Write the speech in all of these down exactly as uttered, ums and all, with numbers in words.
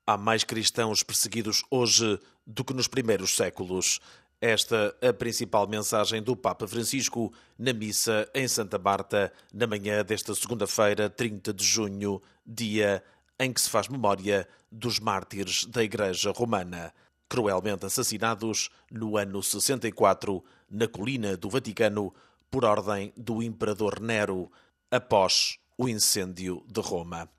Há mais cristãos perseguidos hoje do que nos primeiros séculos. Esta é a principal mensagem do Papa Francisco na missa em Santa Marta, na manhã desta segunda-feira, trinta de junho, dia em que se faz memória dos mártires da Igreja Romana, cruelmente assassinados no ano sessenta e quatro, na colina do Vaticano, por ordem do Imperador Nero, após o incêndio de Roma.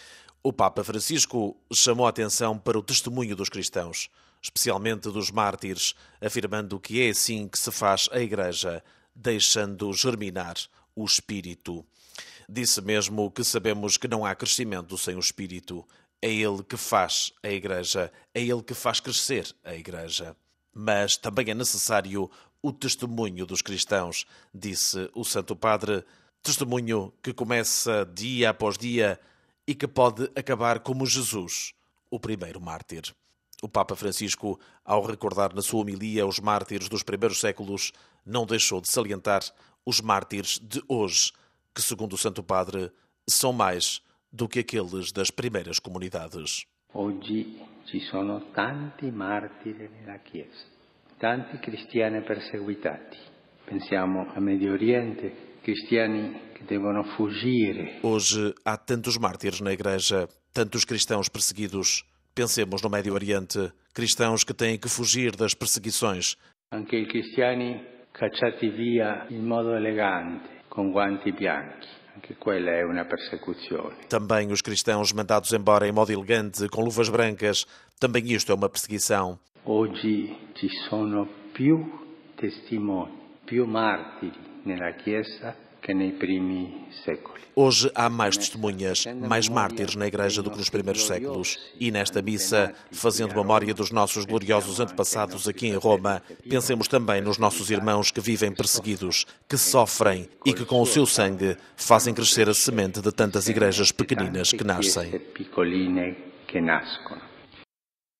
O Papa Francisco chamou a atenção para o testemunho dos cristãos, especialmente dos mártires, afirmando que é assim que se faz a Igreja, deixando germinar o Espírito. Disse mesmo que sabemos que não há crescimento sem o Espírito. É Ele que faz a Igreja, é Ele que faz crescer a Igreja. Mas também é necessário o testemunho dos cristãos, disse o Santo Padre, testemunho que começa dia após dia e que pode acabar como Jesus, o primeiro mártir. O Papa Francisco, ao recordar na sua homilia os mártires dos primeiros séculos, não deixou de salientar os mártires de hoje, que, segundo o Santo Padre, são mais do que aqueles das primeiras comunidades. Oggi ci sono tanti martiri nella Chiesa, tanti cristiani perseguitati. Pensiamo a Medio Oriente, cristiani que devono fuggire. Hoje há tantos mártires na Igreja, tantos cristãos perseguidos. Pensemos no Médio Oriente, cristãos que têm que fugir das perseguições. Anche i cristiani cacciati via in modo elegante, com guanti bianchi. Anche quella è una persecuzione. Também os cristãos mandados embora em modo elegante, com luvas brancas. Também isto é uma perseguição. Oggi ci sono più testimoni, più martiri nella Chiesa que nei primi secoli. Hoje há mais testemunhas, mais mártires na Igreja do que nos primeiros séculos. E nesta missa, fazendo memória dos nossos gloriosos antepassados aqui em Roma, pensemos também nos nossos irmãos que vivem perseguidos, que sofrem e que com o seu sangue fazem crescer a semente de tantas igrejas pequeninas que nascem.